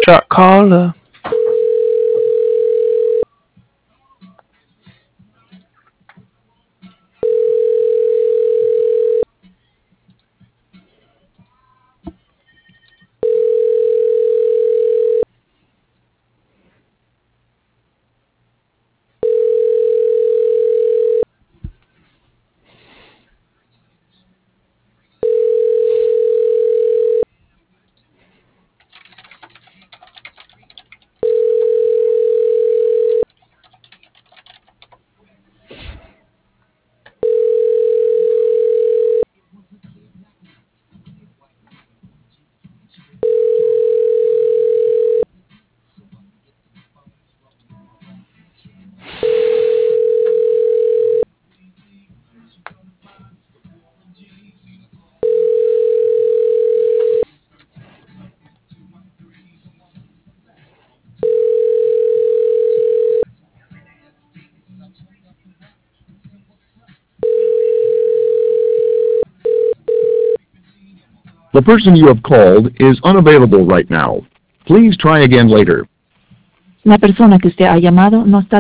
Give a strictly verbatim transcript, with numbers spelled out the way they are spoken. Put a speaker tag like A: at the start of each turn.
A: shot caller.
B: The person you have called is unavailable right now. Please try again later.
C: La persona que usted ha llamado no está